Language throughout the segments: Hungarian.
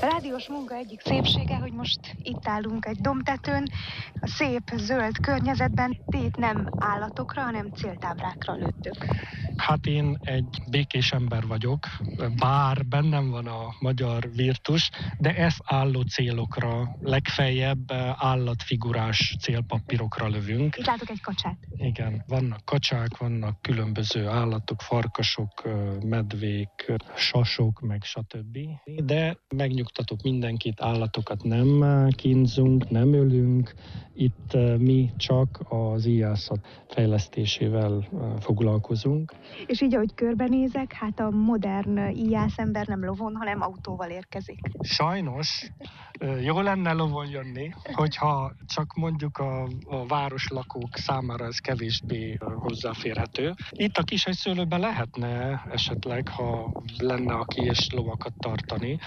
Rádiós munka egyik szépsége, hogy most itt állunk egy dombtetőn, a szép zöld környezetben. Ti itt nem állatokra, hanem céltáblákra lőttök. Hát én egy békés ember vagyok, bár bennem van a magyar virtus, de ezt álló célokra, legfeljebb állatfigurás célpapírokra lövünk. Itt látok egy kacsát. Igen, vannak kacsák, vannak különböző állatok, farkasok, medvék, sasok, meg stb. De megnyugtatok mindenkit, állatokat nem kínzunk, nem ölünk. Itt mi csak az íjászat fejlesztésével foglalkozunk. És így, ahogy körbenézek, hát a modern íjászember nem lovon, hanem autóval érkezik. Sajnos jó lenne lovon jönni, hogyha csak mondjuk a városlakók számára ez kevésbé hozzáférhető. Itt a Kishegyszőlőben lehetne esetleg, ha lenne aki és lovakat tartani.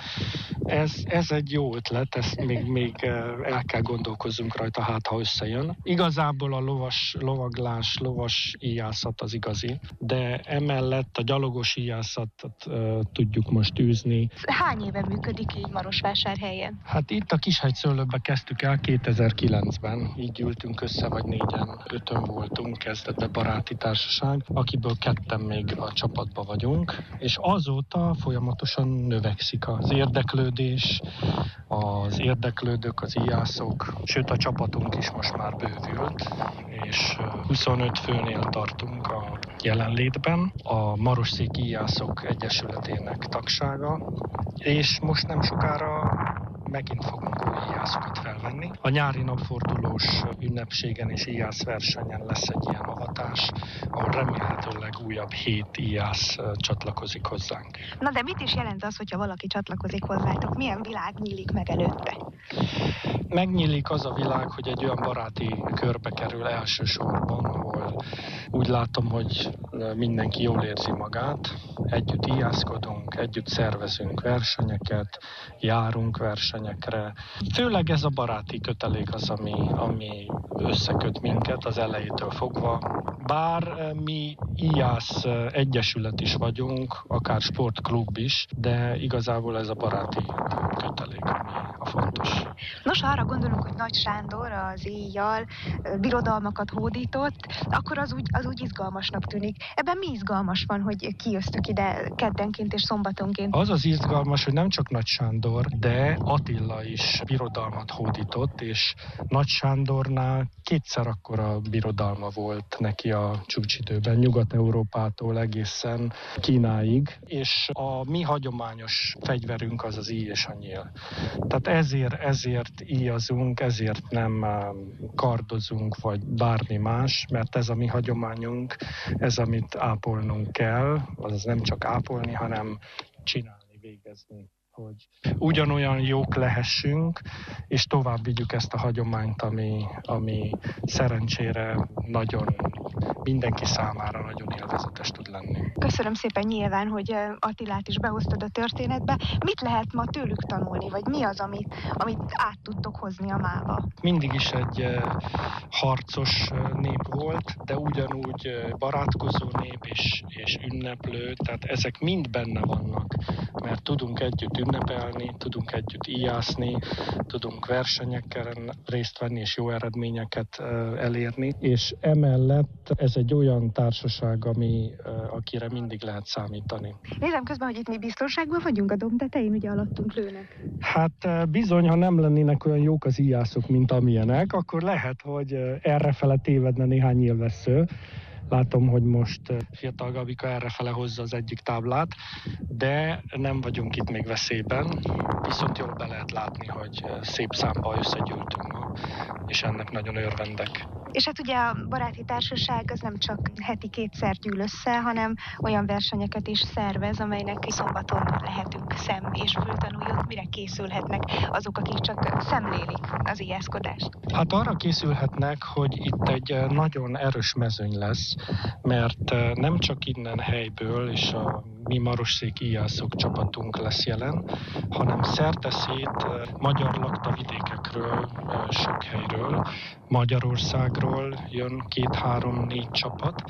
Ez egy jó ötlet, ezt még el kell gondolkozzunk rajta, hát ha összejön. Igazából a lovaglás, lovas íjászat az igazi, de emellett a gyalogos íjászatot tudjuk most űzni. Hány éve működik így Marosvásárhelyen? Hát itt a Kishegyszőlőbe kezdtük el 2009-ben, így gyűltünk össze, vagy 4-en, 5-ön voltunk, kezdetben baráti társaság, akiből 2 még a csapatban vagyunk, és azóta folyamatosan növekszik az érdeklődés, az érdeklődők, az íjászok, sőt a csapatunk is most már bővült, és 25 főnél tartunk a jelenlétben, a Marosszéki Íjászok Egyesületének tagsága, és most nem sokára megint fogunk új íjászokat felvenni. A nyári napfordulós ünnepségen és íjászversenyen lesz egy ilyen avatás, ahol remélhetőleg újabb 7 íjász csatlakozik hozzánk. Na de mit is jelent az, hogyha valaki csatlakozik hozzátok? Milyen világ nyílik meg előtte? Megnyílik az a világ, hogy egy olyan baráti körbe kerül elsősorban, ahol úgy látom, hogy mindenki jól érzi magát, együtt íjászkodunk, együtt szervezünk versenyeket, járunk versenyekre. Főleg ez a baráti kötelék az, ami összeköt minket az elejétől fogva. Bár mi íjász egyesület is vagyunk, akár sportklub is, de igazából ez a baráti kötelék, ami a fontos. Nos, arra gondolunk, hogy Nagy Sándor az íjjal birodalmakat hódított, akkor az úgy izgalmasnak tűnik. Ebben mi izgalmas van, hogy kijöztük ide keddenként és szombatonként? Az az izgalmas, hogy nem csak Nagy Sándor, de Attila is birodalmat hódított, és Nagy Sándornál 2-szer akkora birodalma volt neki a csúcsidőben, Nyugat-Európától egészen Kínáig, és a mi hagyományos fegyverünk az az íj és a nyíl. Tehát ezért íjazunk, ezért nem kardozunk, vagy bármi más, mert ez a mi hagyományunk, ez, amit ápolnunk kell, azaz nem csak ápolni, hanem csinálni, végezni, hogy ugyanolyan jók lehessünk, és tovább vigyük ezt a hagyományt, ami szerencsére mindenki számára nagyon élvezetes tud lenni. Köszönöm szépen nyilván, hogy Attilát is behoztad a történetbe. Mit lehet ma tőlük tanulni, vagy mi az, amit át tudtok hozni a mába? Mindig is egy harcos nép volt, de ugyanúgy barátkozó nép és ünneplő, tehát ezek mind benne vannak, mert tudunk együtt ünnepelni, tudunk együtt íjászni, tudunk versenyeken részt venni és jó eredményeket elérni, és emellett ez egy olyan társaság, akire mindig lehet számítani. Nézem közben, hogy itt mi biztonságban vagyunk a domb tetején, ugye alattunk lőnek. Hát bizony, ha nem lennének olyan jók az íjászok, mint amilyenek, akkor lehet, hogy errefele tévedne néhány nyílvessző. Látom, hogy most fiatal Gabika errefele hozza az egyik táblát, de nem vagyunk itt még veszélyben, viszont jól be lehet látni, hogy szép számba összegyűltünk ma, és ennek nagyon örvendek. És hát ugye a baráti társaság az nem csak heti 2-szer gyűl össze, hanem olyan versenyeket is szervez, amelynek szombaton lehetünk szem- és fültanúi, mire készülhetnek azok, akik csak szemlélik az íjászkodást. Hát arra készülhetnek, hogy itt egy nagyon erős mezőny lesz, mert nem csak innen helyből és a mi marosszéki íjászok csapatunk lesz jelen, hanem szerteszét magyar lakta vidékek vidékről, sok helyről. Magyarországról jön 2-3-4 csapat,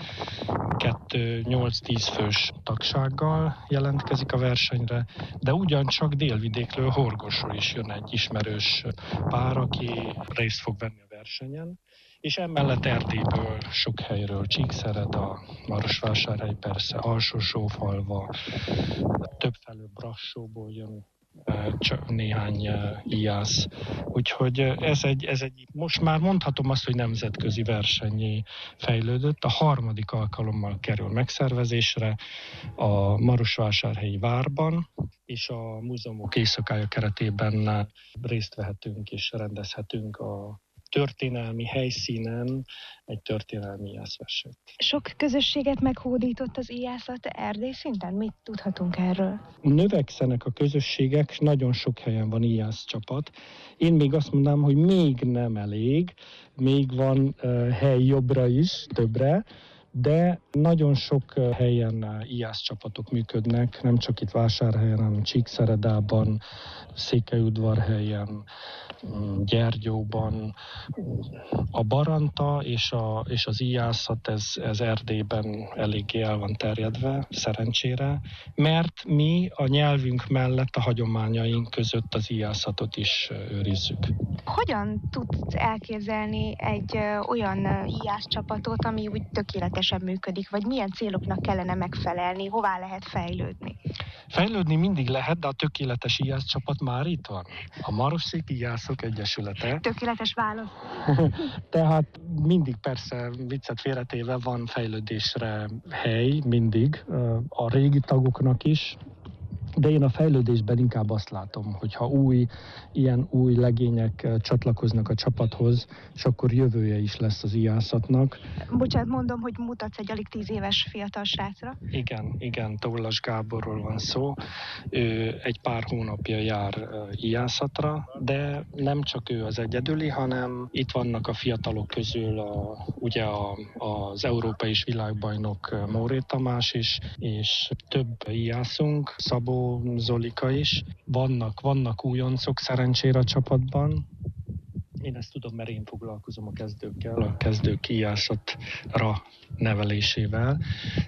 8-10 fős tagsággal jelentkezik a versenyre, de ugyancsak délvidékről, Horgosról is jön egy ismerős pár, aki részt fog venni a versenyen. És emellett Erdélyből, sok helyről, Csíkszereda, Marosvásárhely persze, Alsó-Sófalva, többfelől Brassóból jön csak néhány íjász. Úgyhogy ez egy, most már mondhatom azt, hogy nemzetközi versennyé fejlődött. A 3. alkalommal kerül megszervezésre a Marosvásárhelyi várban, és a múzeumok éjszakája keretében részt vehetünk és rendezhetünk a történelmi helyszínen egy történelmi íjászversenyt. Sok közösséget meghódított az íjászat Erdély szinten? Mit tudhatunk erről? Növekszenek a közösségek, nagyon sok helyen van íjász csapat. Én még azt mondanám, hogy még nem elég, még van hely jobbra is, többre, de nagyon sok helyen íjász csapatok működnek, nem csak itt Vásárhelyen, hanem Csíkszeredában, Székelyudvarhelyen, Gyergyóban. A baranta és az íjászat ez Erdélyben eléggé el van terjedve, szerencsére, mert mi a nyelvünk mellett a hagyományaink között az íjászatot is őrizzük. Hogyan tudsz elképzelni egy olyan íjászcsapatot, ami úgy tökéletesen működik, vagy milyen céloknak kellene megfelelni, hová lehet fejlődni? Fejlődni mindig lehet, de a tökéletes íjászcsapat már itt van. A Marosszék Íjászok Egyesülete. Tökéletes válasz. Tehát mindig persze viccet félretéve van fejlődésre hely, mindig, a régi tagoknak is. De én a fejlődésben inkább azt látom, hogy ha ilyen új legények csatlakoznak a csapathoz, és akkor jövője is lesz az íjászatnak. Bocsánat, mondom, hogy mutatsz egy alig 10 éves fiatal srácra. Igen, Tollas Gáborról van szó. Ő egy pár hónapja jár íjászatra, de nem csak ő az egyedüli, hanem itt vannak a fiatalok közül ugye az európai és világbajnok Móré Tamás is, és több íjászunk, Szabó Zolika is. Vannak újoncok szerencsére a csapatban. Én ezt tudom, mert én foglalkozom a kezdőkkel, a kezdők íjászatra nevelésével.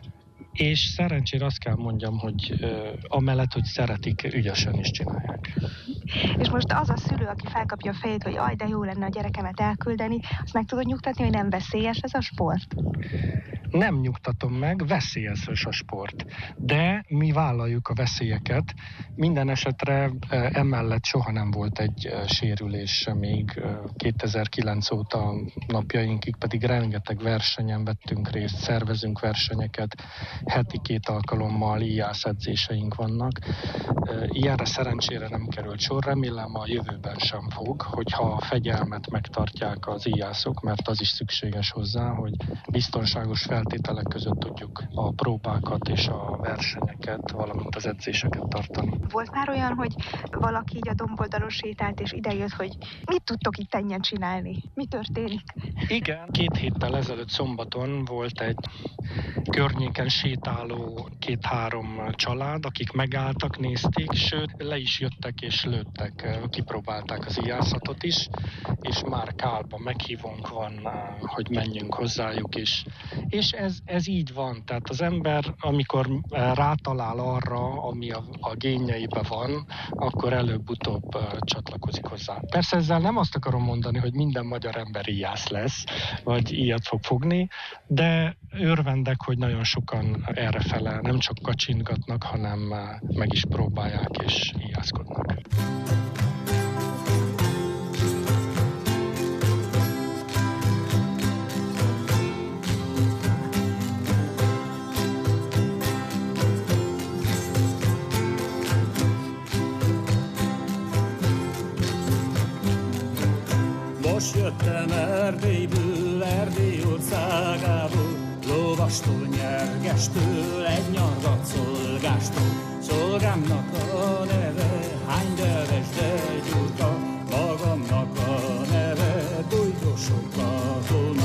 És szerencsére azt kell mondjam, hogy amellett, hogy szeretik, ügyesen is csinálják. És most az a szülő, aki felkapja a fejét, hogy aj, de jó lenne a gyerekemet elküldeni, azt meg tudod nyugtatni, hogy nem veszélyes ez a sport? Nem nyugtatom meg, veszélyes a sport. De mi vállaljuk a veszélyeket. Minden esetre emellett soha nem volt egy sérülés még 2009 óta napjainkig, pedig rengeteg versenyen vettünk részt, szervezünk versenyeket, heti 2 alkalommal íjászedzéseink vannak. Ilyenre szerencsére nem került sor, remélem a jövőben sem fog, hogyha a fegyelmet megtartják az íjászok, mert az is szükséges hozzá, hogy biztonságos feltételek között tudjuk a próbákat és a versenyeket, valamint az edzéseket tartani. Volt már olyan, hogy valaki így a domboldalon sétált, és idejött, hogy mit tudtok itt ennyien csinálni? Mi történik? Igen, 2 héttel ezelőtt szombaton volt egy környéken sétáló 2-3 család, akik megálltak, nézték, sőt, le is jöttek és lőttek, kipróbálták az íjászatot is, és már kálba meghívónk van, hogy menjünk hozzájuk is. És ez így van, tehát az ember, amikor rátalál arra, ami a génjeibe van, akkor előbb-utóbb csatlakozik hozzá. Persze ezzel nem azt akarom mondani, hogy minden magyar ember íjász lesz, vagy ilyet fog fogni, de örvendek, hogy nagyon sokan errefele nem csak kacsintgatnak, hanem meg is próbálják és íjászkodnak. Most jöttem Erdélyből, Erdély országából, lovastól, nyergestől, egy nyargat szolgástól. Szolgámnak a neve, hány deves, de gyurka, magamnak a neve, bújtosok katona.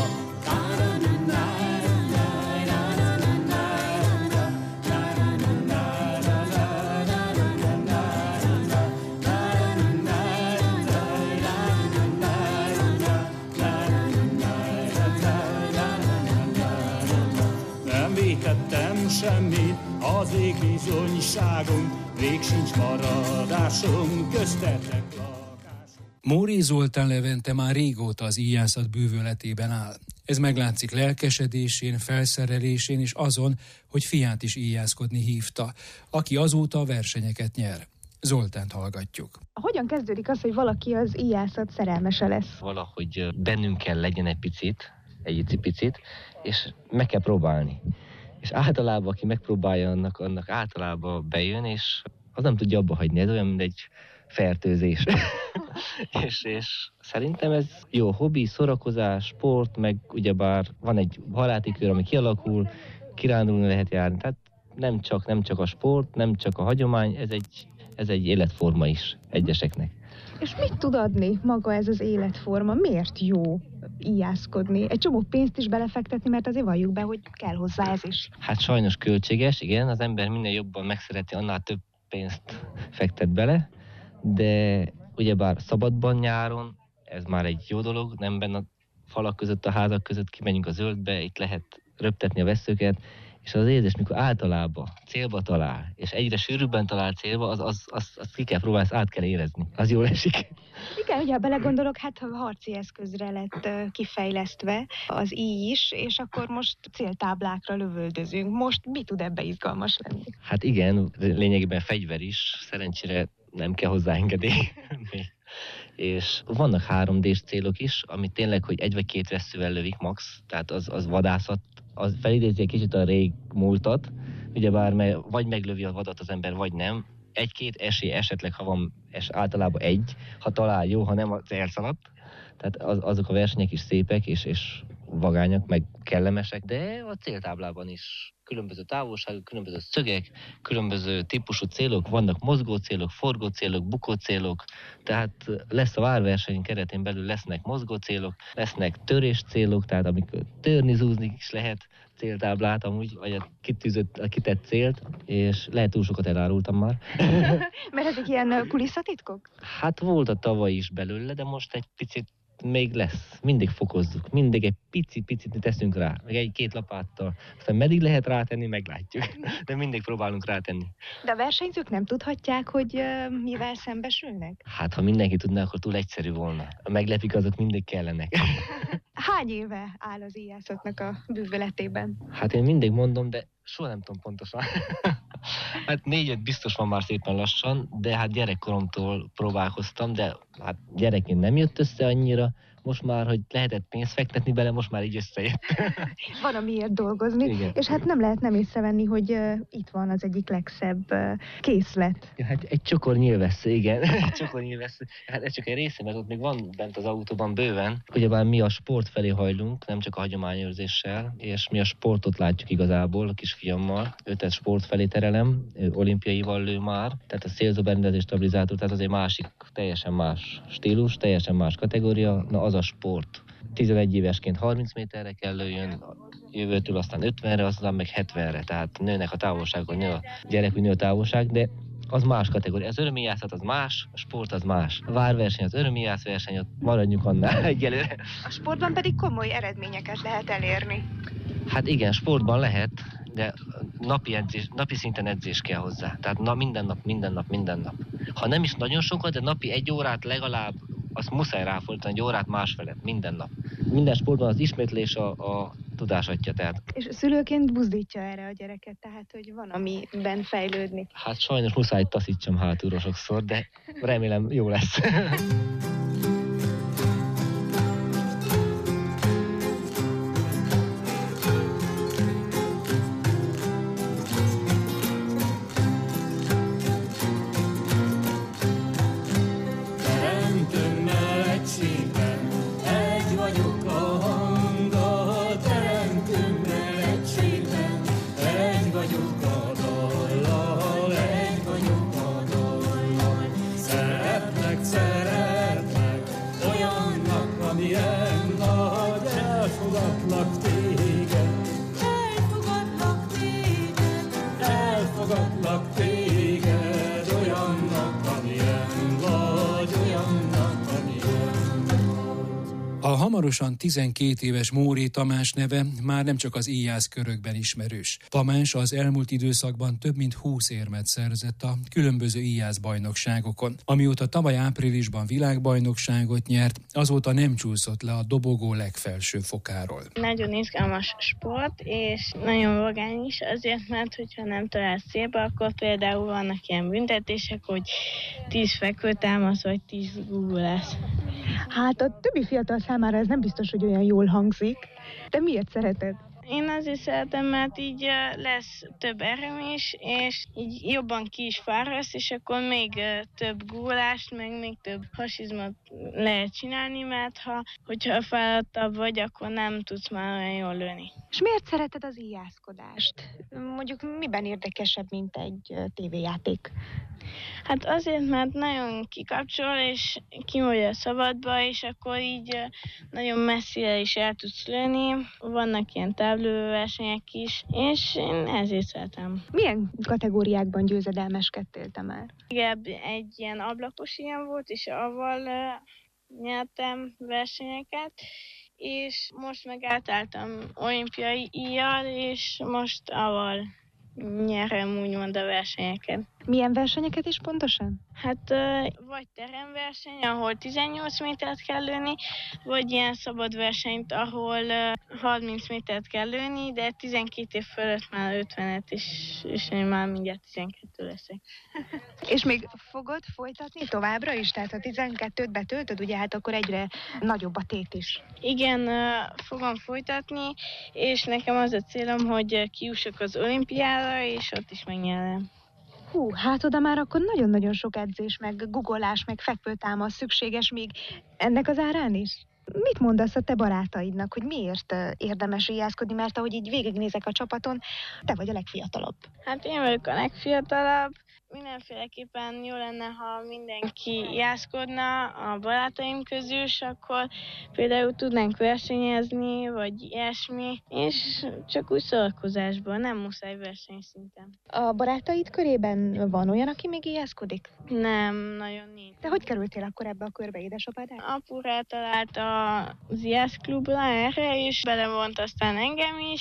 az végbizonyságunk, rég sincs maradásom, köztetek lakásom. Móri Zoltán Levente már régóta az íjászat bűvöletében áll. Ez meglátszik lelkesedésén, felszerelésén és azon, hogy fiát is íjászkodni hívta, aki azóta versenyeket nyer. Zoltánt hallgatjuk. Hogyan kezdődik az, hogy valaki az íjászat szerelmese lesz? Valahogy bennünk kell legyen egy picit, és meg kell próbálni. És általában, aki megpróbálja, annak általában bejön, és az nem tudja abba hagyni. Ez olyan, mint egy fertőzés. és szerintem ez jó hobbi, szórakozás, sport, meg ugyebár van egy baráti kör, ami kialakul, kirándulni lehet járni. Tehát nem csak a sport, nem csak a hagyomány, ez egy életforma is egyeseknek. És mit tud adni maga ez az életforma? Miért jó íjászkodni? Egy csomó pénzt is belefektetni, mert azért valljuk be, hogy kell hozzá ez is. Hát sajnos költséges, igen, az ember minél jobban megszereti, annál több pénzt fektet bele, de ugyebár szabadban nyáron, ez már egy jó dolog, nem benne a falak között, a házak között, kimegyünk a zöldbe, itt lehet röptetni a vesszőket, és az érzés, mikor általában célba talál, és egyre sűrűbben talál célba, azt ki kell próbálni, át kell érezni. Az jól esik. Igen, ugye ha belegondolok, hát harci eszközre lett kifejlesztve az íj is, és akkor most céltáblákra lövöldözünk. Most mi tud ebbe izgalmas lenni? Hát igen, lényegében fegyver is, szerencsére nem kell hozzá engedély. És vannak 3D-s célok is, ami tényleg, hogy 1 vagy 2 vesszővel lövik max, tehát az vadászat, az felidézi egy kicsit a rég múltat, ugyebár vagy meglövi a vadat az ember, vagy nem. 1-2 esély esetleg, ha van, és általában 1, ha talál jó, ha nem, az elszaladt. Tehát azok a versenyek is szépek, és vagányak, meg kellemesek, de a céltáblában is különböző távolságok, különböző szögek, különböző típusú célok, vannak mozgó célok, forgó célok, bukó célok, tehát lesz a várverseny keretén belül lesznek mozgó célok, lesznek törés célok, tehát amikor törni, zúzni is lehet céltáblát amúgy, vagy a kitett célt, és lehet túl sokat elárultam már. Mert ezek ilyen kulisszatitkok? Hát volt a tavaly is belőle, de most egy picit még lesz. Mindig fokozzuk. Mindig egy picit teszünk rá. Meg 1-2 lapáttal. Aztán meddig lehet rátenni, meglátjuk. De mindig próbálunk rátenni. De a versenyzők nem tudhatják, hogy mivel szembesülnek? Hát, ha mindenki tudná, akkor túl egyszerű volna. A meglepik azok mindig kellenek. Hány éve áll az íjászatnak a bűvöletében? Hát én mindig mondom, de soha nem tudom pontosan. Hát 4-5 biztos van már szépen lassan, de hát gyerekkoromtól próbálkoztam, de hát gyerekként nem jött össze annyira. Most már, hogy lehetett pénzt fektetni bele, most már így összejött. Van amiért dolgozni, igen. És hát nem lehet nem észrevenni, hogy itt van az egyik legszebb készlet. Ja, hát egy csokor nyilvessző, igen. Egy csokor nyilvessző. Hát ez csak egy része, mert ott még van bent az autóban bőven. Ugyebár mi a sport felé hajlunk, nem csak a hagyományőrzéssel, és mi a sportot látjuk igazából a kisfiammal. Őt sport felé terelem, ő olimpiaival lő már, tehát a szélzóberendezés, stabilizátor, tehát az egy másik, teljesen más stílus, teljesen más kategória, na az a sport. 11 évesként 30 méterre kell lőjön, jövőtől aztán 50-re, aztán meg 70-re, tehát nőnek a távolságok, nő a gyerek, nő a távolság, de az más kategória. Az örömíjászat az más, a sport az más. A várverseny, az örömíjász verseny, ott maradjunk annál egyelőre. A sportban pedig komoly eredményeket lehet elérni. Hát igen, sportban lehet, de napi szinten edzés kell hozzá. Tehát minden nap. Ha nem is nagyon sokat, de napi 1 órát legalább, azt muszáj ráfordítani, 1 órát másfelett, minden nap. Minden sportban az ismétlés a tudás atya, tehát. És szülőként buzdítja erre a gyereket, tehát hogy van amiben fejlődni. Hát sajnos muszáj taszítsam hátulról sokszor, de remélem jó lesz. Szeretlek, hamarosan 12 éves Móré Tamás neve már nem csak az íjász körökben ismerős. Tamás az elmúlt időszakban több mint 20 érmet szerzett a különböző íjász bajnokságokon. Amióta tavaly áprilisban világbajnokságot nyert, azóta nem csúszott le a dobogó legfelső fokáról. Nagyon izgalmas sport, és nagyon vagány is, azért, mert hogyha nem találsz célba, akkor például vannak ilyen büntetések, hogy 10 fekvőtámasz, vagy 10 guggolás. Hát a többi fiatal számára ez nem biztos, hogy olyan jól hangzik. De miért szereted? Én azért szeretem, mert így lesz több erőm is, és így jobban ki is fárasz, és akkor még több guggolást, meg még több hasizmot lehet csinálni, mert hogyha fáradtabb vagy, akkor nem tudsz már olyan jól lőni. És miért szereted az íjászkodást? Mondjuk miben érdekesebb, mint egy tévéjáték? Hát azért, mert nagyon kikapcsol, és kimondja a szabadba, és akkor így nagyon messzire is el tudsz lőni. Vannak ilyen távlövőversenyek is, és én ezért szeretem. Milyen kategóriákban győzedelmeskedtél te már? Igen, egy ilyen ablakos ilyen volt, és avval nyertem versenyeket, és most meg átálltam olimpiai íjjal, és most avval nyerem úgymond a versenyeket. Milyen versenyeket is pontosan? Hát vagy teremverseny, ahol 18 métert kell lőni, vagy ilyen szabad versenyt, ahol 30 métert kell lőni, de 12 év fölött már 50-et, és én már mindjárt 12 leszek. És még fogod folytatni továbbra is? Tehát ha 12-t betöltöd, ugye hát akkor egyre nagyobb a tét is. Igen, fogom folytatni, és nekem az a célom, hogy kijussak az olimpiára, és ott is megnyerem. Hú, hát oda már akkor nagyon-nagyon sok edzés, meg guggolás, meg fekvőtámasz szükséges még ennek az árán is? Mit mondasz a te barátaidnak, hogy miért érdemes íjászkodni, mert ahogy így végignézek a csapaton, te vagy a legfiatalabb. Hát én vagyok a legfiatalabb. Mindenféleképpen jó lenne, ha mindenki íjászkodna a barátaim közül, és akkor például tudnánk versenyezni, vagy ilyesmi, és csak úgy szórakozásban, nem muszáj versenyszinten. A barátaid körében van olyan, aki még íjászkodik? Nem, nagyon nincs. De hogy kerültél akkor ebbe a körbe, édesapád? Apu rátalált az íjászklubra erre, és belevont aztán engem is,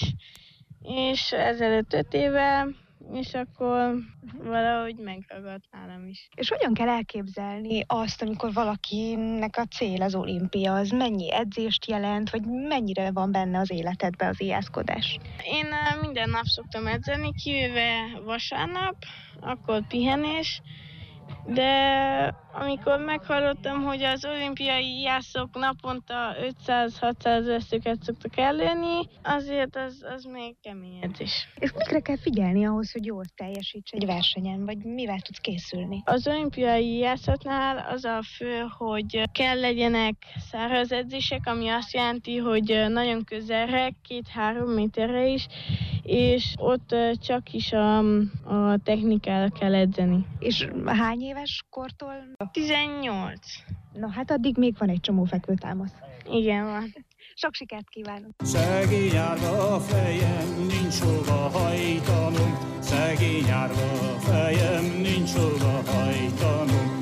és ezelőtt 5 évvel, és akkor valahogy megragadt nálam is. És hogyan kell elképzelni azt, amikor valakinek a cél az olimpia? Az mennyi edzést jelent, vagy mennyire van benne az életedben az íjászkodás? Én minden nap szoktam edzeni, kivéve vasárnap, akkor pihenés, de amikor meghallottam, hogy az olimpiai íjászok naponta 500-600 veszőket szoktak ellőni, azért az még kemény edzés. És mikre kell figyelni ahhoz, hogy jól teljesíts egy versenyen, vagy mivel tudsz készülni? Az olimpiai íjászatnál az a fő, hogy kell legyenek száraz edzések, ami azt jelenti, hogy nagyon közelre, 2-3 méterre is, és ott csak is a technikára kell edzeni. És hány éves kortól? 18. Na hát addig még van egy csomó fekvőtámasz. Igen, van. Sok sikert kívánok! Szegény árva a fejem, nincs hova hajtanom. Szegény árva a fejem, nincs hova hajtanom.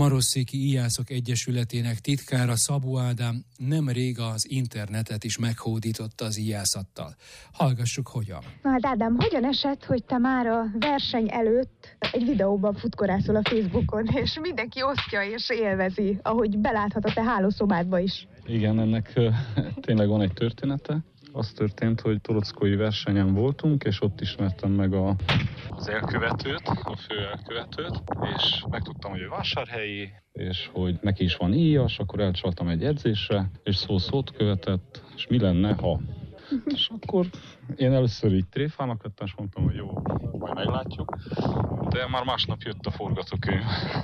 Marosszéki Íjászok Egyesületének titkára Szabó Ádám nemrég az internetet is meghódította az íjászattal. Hallgassuk hogyan. Na hát Ádám, hogyan esett, hogy te már a verseny előtt egy videóban futkorászol a Facebookon, és mindenki osztja és élvezi, ahogy beláthat a te hálószobádba is? Igen, ennek tényleg van egy története. Az történt, hogy torockói versenyen voltunk, és ott ismertem meg az elkövetőt, a fő elkövetőt, és megtudtam, hogy ő vásárhelyi, és hogy neki is van íjas, akkor elcsaltam egy edzésre, és szó-szót követett, és mi lenne, ha... És akkor én először így tréfának lettem, és mondtam, hogy jó, majd meglátjuk. De már másnap jött a forgatókönyv.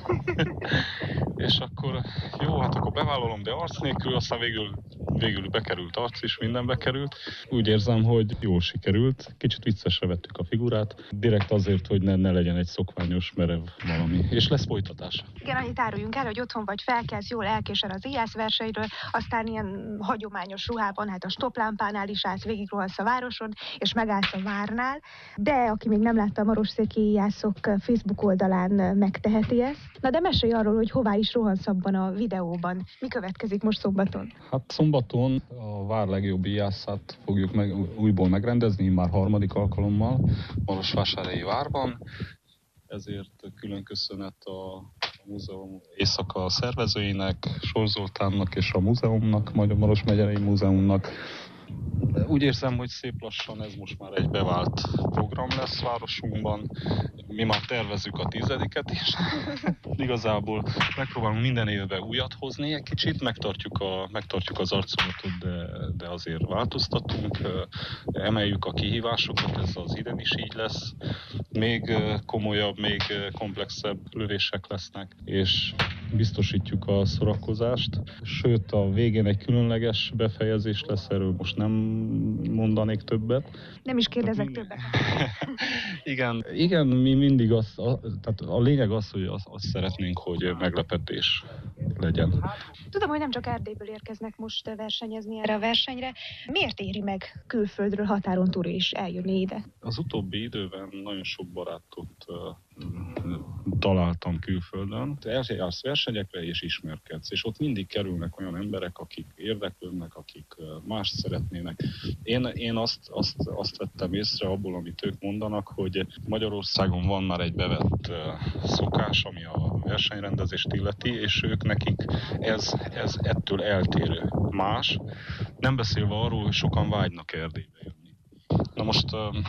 És akkor jó, hát akkor bevállalom, de arc nélkül, aztán végül bekerült arc is, minden bekerült. Úgy érzem, hogy jól sikerült. Kicsit viccesre vettük a figurát, direkt azért, hogy ne legyen egy szokványos, merev valami. És lesz folytatás. Igen, annyit áruljunk el, hogy otthon vagy felkelsz, jól elkésel az íjász versenyről, aztán ilyen hagyományos ruhában, hát a stoplámpánál is állsz, végigrohansz a városon, és megállsz a várnál, de aki még nem látta a Marosszéki Íjászok Facebook oldalán, megteheti ezt. Na de mesélj arról, hogy hová is rohansz abban a videóban. Mi következik most szombaton? Hát szombaton a vár legjobb íjászát fogjuk újból megrendezni, már 3. alkalommal Marosvásárhelyi várban. Ezért külön köszönet a múzeum éjszaka szervezőinek, Sor Zoltánnak és a múzeumnak, Magyar Maros Megyei Múzeumnak. Úgy érzem, hogy szép lassan ez most már egy bevált program lesz városunkban. Mi már tervezzük a 10-et is. Igazából megpróbálunk minden évben újat hozni egy kicsit, megtartjuk az arculatot, de azért változtatunk, emeljük a kihívásokat, ez az idén is így lesz. Még komolyabb, még komplexebb lövések lesznek, és biztosítjuk a szórakozást. Sőt, a végén egy különleges befejezés lesz, erről most nem mondanék többet. Nem is kérdezek többet. Igen, mi mindig tehát a lényeg az, hogy azt szeretnénk, hogy meglepetés legyen. Tudom, hogy nem csak Erdélyből érkeznek most versenyezni erre a versenyre. Miért éri meg külföldről, határon túl is eljönni ide? Az utóbbi időben nagyon sok barátot találtam külföldön. Eljársz versenyekre és ismerkedsz, és ott mindig kerülnek olyan emberek, akik érdeklődnek, akik mást szeretnének. Én azt vettem észre abból, amit ők mondanak, hogy Magyarországon van már egy bevett szokás, ami a versenyrendezést illeti, és ők nekik ez ettől eltérő. Más, nem beszélve arról, hogy sokan vágynak Erdélybe jönni. Na most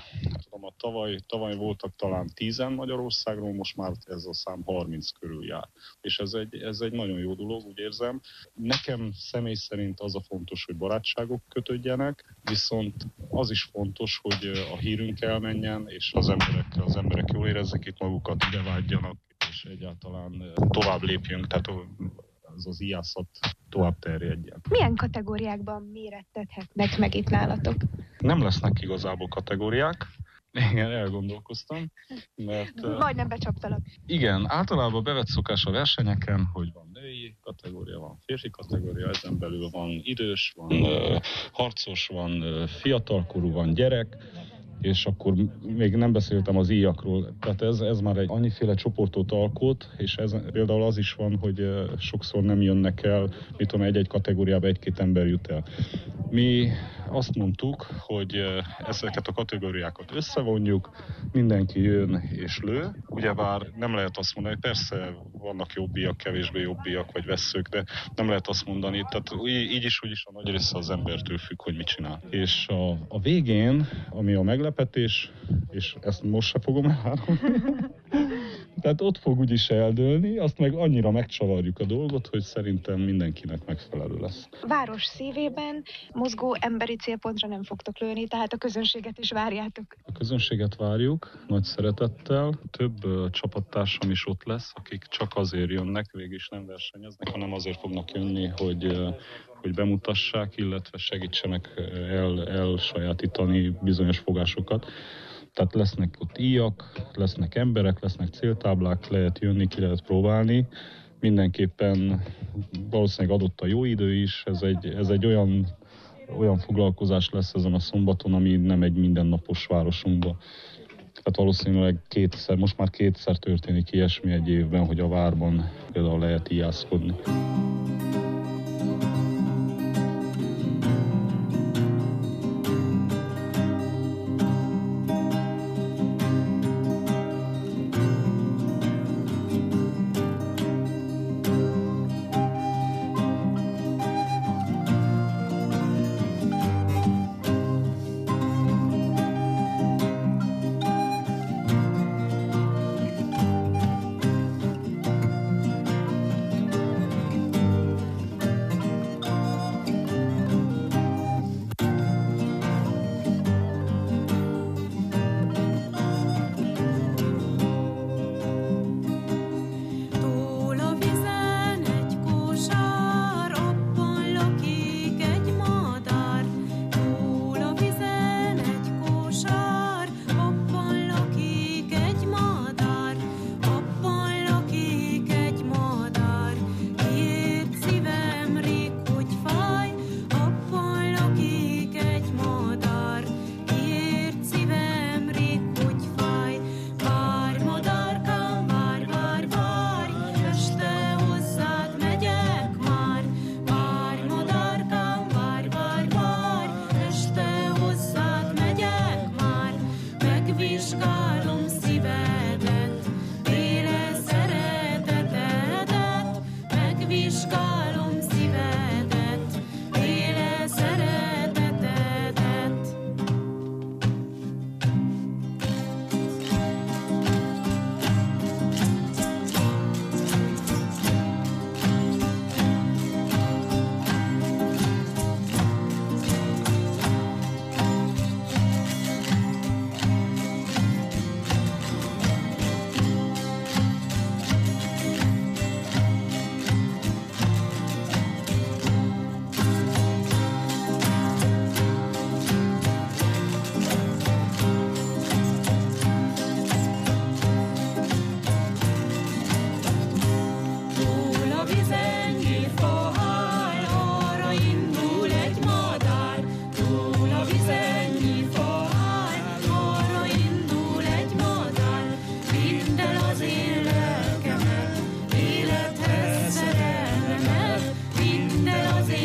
tavaly voltak talán 10-en Magyarországról, most már ez a szám 30 körül jár. És ez egy nagyon jó dolog, úgy érzem. Nekem személy szerint az a fontos, hogy barátságok kötődjenek, viszont az is fontos, hogy a hírünk elmenjen, és az emberek jól érezzék itt magukat, ide vágyjanak, és egyáltalán tovább lépjünk, tehát az íjászat tovább terjedjen. Milyen kategóriákban mérettethetnek meg itt nálatok? Nem lesznek igazából kategóriák. Igen, elgondolkoztam, mert... Majdnem becsaptalak. Igen, általában bevett szokás a versenyeken, hogy van női kategória, van férfi kategória, ezen belül van idős, van harcos, van fiatalkorú, van gyerek, és akkor még nem beszéltem az íjakról. Tehát ez már egy annyiféle csoportot alkot, és ez például az is van, hogy sokszor nem jönnek el, mit tudom, egy-egy kategóriába egy-két ember jut el. Mi azt mondtuk, hogy ezeket a kategóriákat összevonjuk, mindenki jön és lő. Ugyebár nem lehet azt mondani, persze vannak jobbíjak, kevésbé jobbíjak vagy vesszők, de nem lehet azt mondani, tehát így is, úgy is a nagy része az embertől függ, hogy mit csinál. És a végén, ami a meglepetés, és ezt most se fogom elárulni, tehát ott fog úgyis eldőlni, azt meg annyira megcsavarjuk a dolgot, hogy szerintem mindenkinek megfelelő lesz. Város szívében mozgó emberi célpontra nem fogtok lőni, tehát a közönséget is várjátok. A közönséget várjuk, nagy szeretettel. Több csapattársam is ott lesz, akik csak azért jönnek, végig is nem versenyeznek, hanem azért fognak jönni, hogy bemutassák, illetve segítsenek elsajátítani bizonyos fogásokat. Tehát lesznek ott íjak, lesznek emberek, lesznek céltáblák, lehet jönni, ki lehet próbálni. Mindenképpen valószínűleg adott a jó idő is, ez egy olyan foglalkozás lesz ezen a szombaton, ami nem egy mindennapos városunkban. Tehát valószínűleg most már kétszer történik ilyesmi egy évben, hogy a várban például lehet ijászkodni.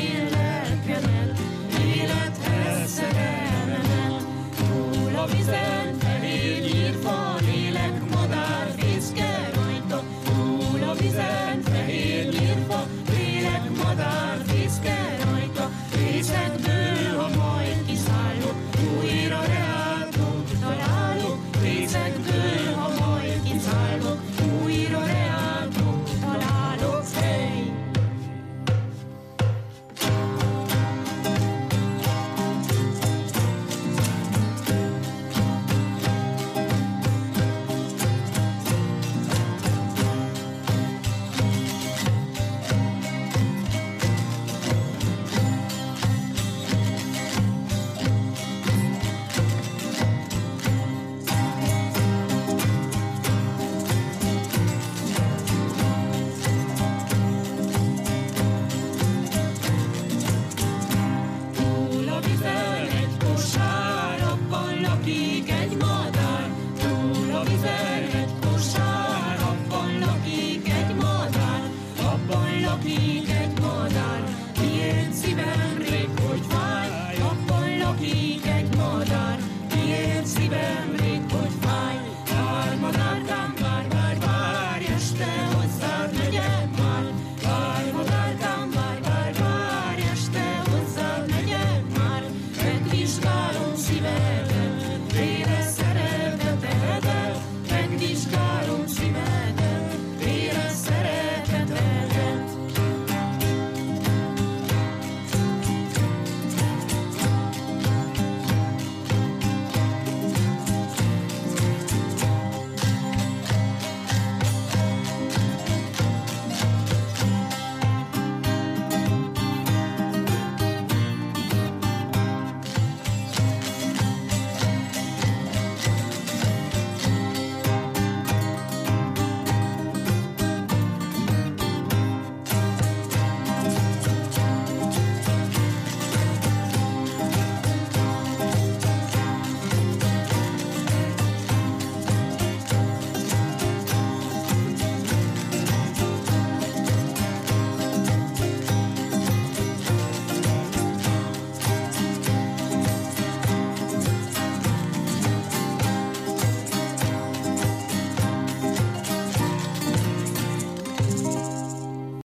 Vizen